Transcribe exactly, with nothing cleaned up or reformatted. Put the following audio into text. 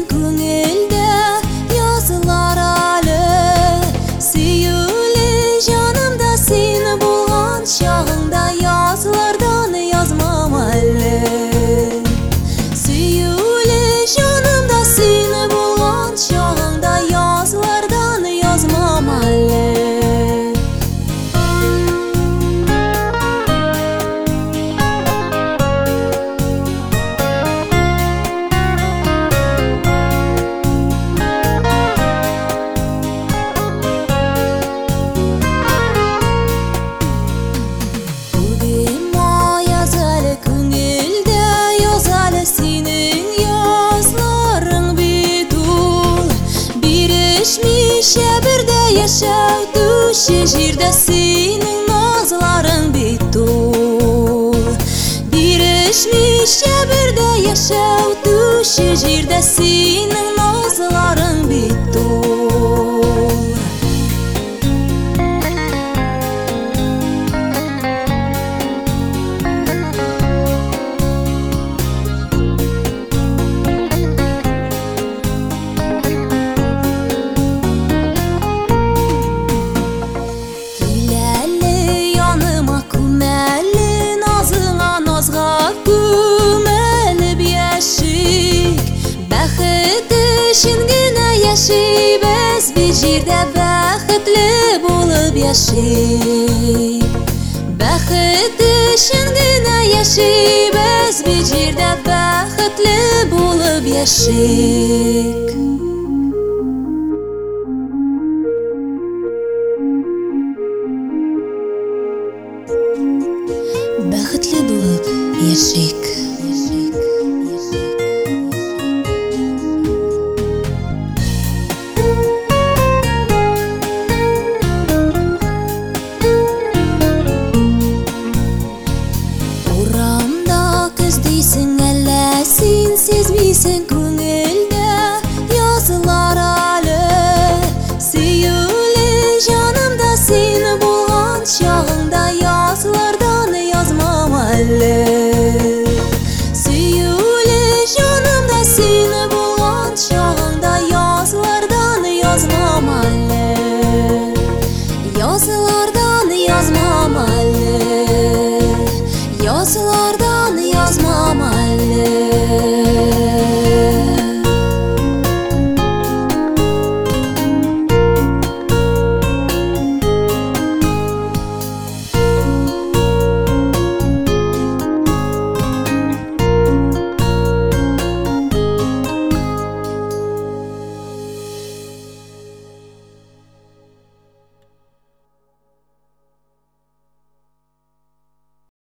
көңілде yazılar әлі Сүйулі жанымда сені болған шағыңда yazılarдан yazмам әлі Сүйулі жанымда сені болған шағыңда yazılardan yazmam әлі Yaşau düşü jirde senin nazların bit ol Birleşmiş şehirde yaşau düşü jirde senin nazların bit ol Үшін генә яшибез bir җирдә бәхетле булып яшик Бәхет өчен генә яшибез bir җирдә бәхетле булып яшик